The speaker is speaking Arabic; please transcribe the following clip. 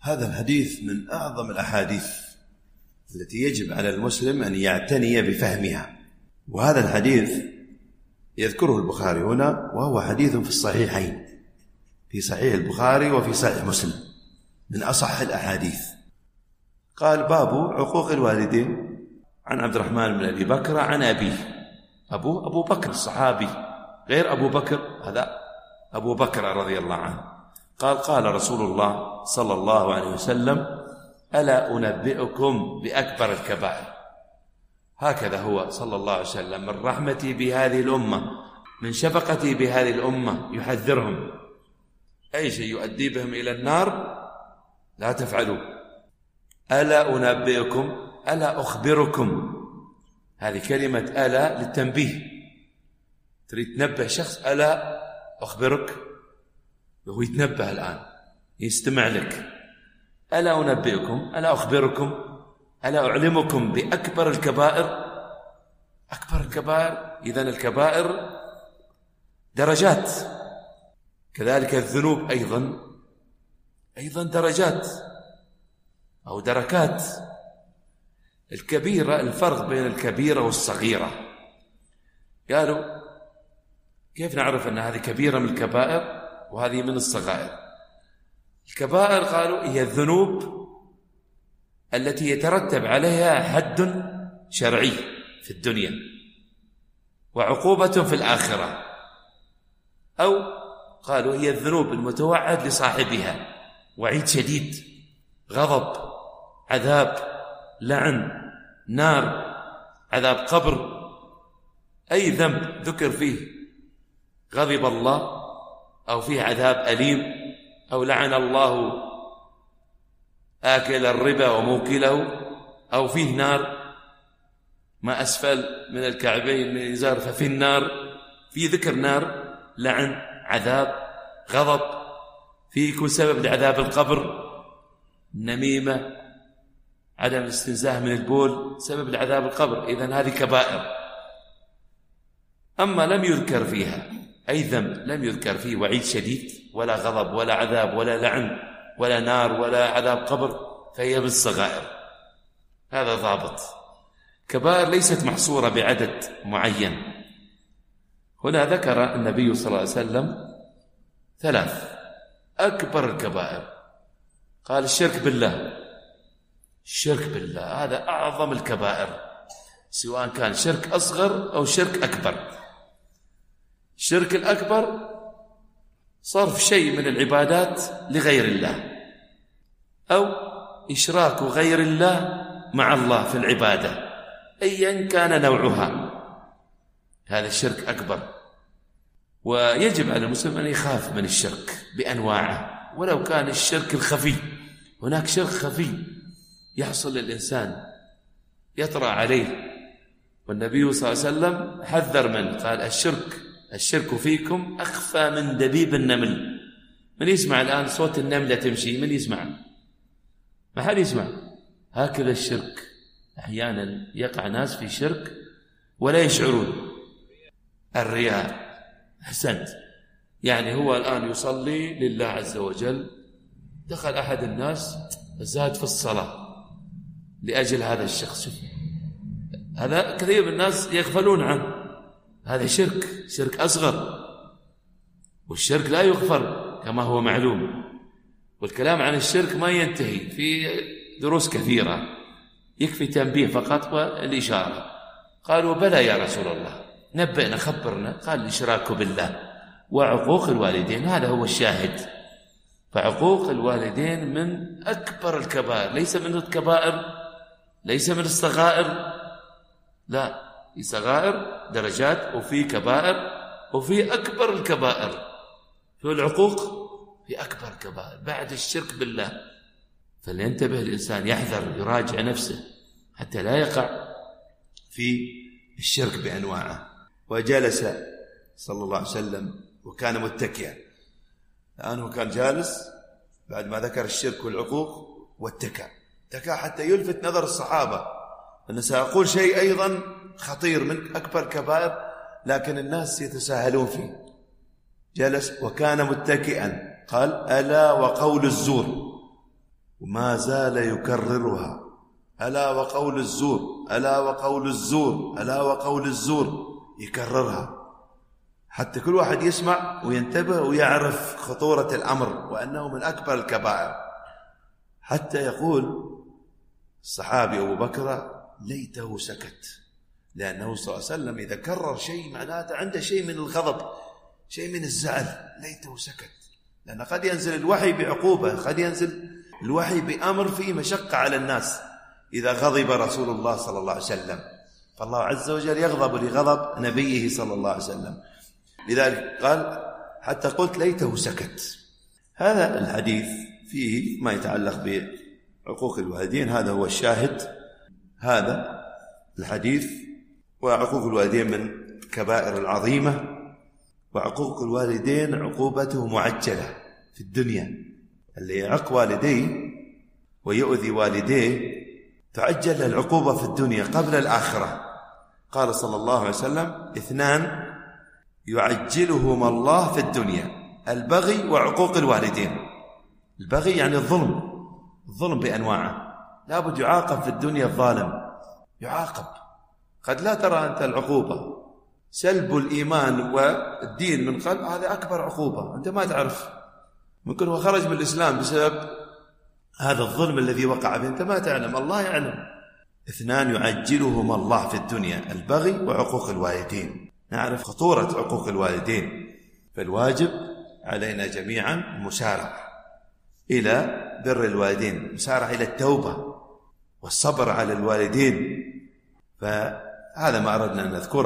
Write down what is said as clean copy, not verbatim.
هذا الحديث من أعظم الأحاديث التي يجب على المسلم أن يعتني بفهمها. وهذا الحديث يذكره البخاري هنا، وهو حديث في الصحيحين، في صحيح البخاري وفي صحيح مسلم، من أصح الأحاديث. قال: باب عقوق الوالدين. عن عبد الرحمن بن أبي بكر عن أبيه، أبو بكر الصحابي، غير أبو بكر، هذا أبو بكر رضي الله عنه، قال: قال رسول الله صلى الله عليه وسلم: ألا أنبئكم بأكبر الكبائر. هكذا هو صلى الله عليه وسلم من رحمتي بهذه الأمة، من شفقتي بهذه الأمة، يحذرهم أي شيء يؤدي بهم إلى النار لا تفعلوا. ألا أنبئكم، ألا أخبركم، هذه كلمة ألا للتنبيه. تريد تنبه شخص، ألا أخبرك، وهو يتنبه الآن، يستمع لك. ألا أنبئكم، ألا أخبركم، ألا أعلمكم بأكبر الكبائر. أكبر الكبائر، إذن الكبائر درجات، كذلك الذنوب أيضا درجات أو دركات. الكبيرة، الفرق بين الكبيرة والصغيرة. قالوا: كيف نعرف أن هذه كبيرة من الكبائر وهذه من الصغائر؟ الكبائر قالوا هي الذنوب التي يترتب عليها حد شرعي في الدنيا وعقوبة في الآخرة، أو قالوا هي الذنوب المتوعد لصاحبها وعيد شديد، غضب، عذاب، لعن، نار، عذاب قبر. أي ذنب ذكر فيه غضب الله أو فيه عذاب أليم أو لعن الله آكل الربا وموكله، أو فيه نار ما أسفل من الكعبين من الإزار ففي النار، في ذكر نار، لعن، عذاب، غضب، فيه يكون سبب لعذاب القبر، النميمة، عدم الاستنزاه من البول سبب لعذاب القبر. إذن هذه كبائر. أما لم يذكر فيها أي ذنب، لم يذكر فيه وعيد شديد ولا غضب ولا عذاب ولا لعن ولا نار ولا عذاب قبر، فهي بالصغائر. هذا ضابط. كبائر ليست محصورة بعدد معين. هنا ذكر النبي صلى الله عليه وسلم 3 أكبر الكبائر. قال: الشرك بالله. الشرك بالله هذا أعظم الكبائر، سواء كان شرك أصغر أو شرك أكبر. الشرك الأكبر صرف شيء من العبادات لغير الله، أو إشراك غير الله مع الله في العبادة أيا كان نوعها، هذا الشرك أكبر. ويجب على المسلم أن يخاف من الشرك بأنواعه، ولو كان الشرك الخفي. هناك شرك خفي يحصل للإنسان يطرأ عليه، والنبي صلى الله عليه وسلم حذر منه، قال: الشرك فيكم أخفى من دبيب النمل. من يسمع الآن صوت النملة تمشي؟ من يسمع؟ ما حد يسمع. هكذا الشرك أحيانا يقع ناس في شرك ولا يشعرون. الرياء، أحسنت، يعني هو الآن يصلي لله عز وجل، دخل أحد الناس زاد في الصلاة لأجل هذا الشخص. هذا كثير من الناس يغفلون عنه. هذا شرك أصغر، والشرك لا يغفر كما هو معلوم. والكلام عن الشرك ما ينتهي، في دروس كثيرة، يكفي تنبيه فقط والإشارة. قالوا: بلى يا رسول الله، نبئنا، خبرنا. قال: الإشراك بالله وعقوق الوالدين. هذا هو الشاهد. فعقوق الوالدين من أكبر الكبائر، ليس من الكبائر، ليس من الصغائر، لا، في صغائر درجات، وفي كبائر، وفي أكبر الكبائر. في العقوق في أكبر كبائر بعد الشرك بالله. فلينتبه الإنسان، يحذر، يراجع نفسه حتى لا يقع في الشرك بأنواعه. وجلس صلى الله عليه وسلم وكان متكئا. الآن كان جالس بعد ما ذكر الشرك والعقوق، واتكى حتى يلفت نظر الصحابة. أنا سأقول شيء أيضا خطير من أكبر كبائر، لكن الناس يتساهلون فيه. جلس وكان متكئا. قال: ألا وقول الزور. وما زال يكررها: ألا وقول الزور، ألا وقول الزور، ألا وقول الزور، يكررها حتى كل واحد يسمع وينتبه ويعرف خطورة الأمر وأنه من أكبر الكبائر. حتى يقول الصحابي أبو بكر: ليته سكت، لأنه صلى الله عليه وسلم إذا كرر شيء معناته عنده شيء من الغضب، شيء من الزعل. ليته سكت، لأن قد ينزل الوحي بعقوبة، قد ينزل الوحي بأمر فيه مشقة على الناس إذا غضب رسول الله صلى الله عليه وسلم، فالله عز وجل يغضب لغضب نبيه صلى الله عليه وسلم. لذلك قال: حتى قلت ليته سكت. هذا الحديث فيه ما يتعلق بعقوق الوالدين، هذا هو الشاهد. هذا الحديث. وعقوق الوالدين من الكبائر العظيمة، وعقوق الوالدين عقوبته معجلة في الدنيا. اللي يعق والديه ويؤذي والديه تعجل العقوبة في الدنيا قبل الآخرة. قال صلى الله عليه وسلم: 2 يعجلهما الله في الدنيا: البغي وعقوق الوالدين. البغي يعني الظلم بأنواعه، لابد يعاقب في الدنيا الظالم، يعاقب. قد لا ترى أنت العقوبة، سلب الإيمان والدين من قلب، هذا أكبر عقوبة، أنت ما تعرف، ممكن هو خرج من الإسلام بسبب هذا الظلم الذي وقع به، أنت ما تعلم، الله يعلم. 2 يعجلهما الله في الدنيا: البغي وعقوق الوالدين. نعرف خطورة عقوق الوالدين، فالواجب علينا جميعا المسارعة إلى بر الوالدين، المسارعة إلى التوبة والصبر على الوالدين. فهذا ما أردنا أن نذكره.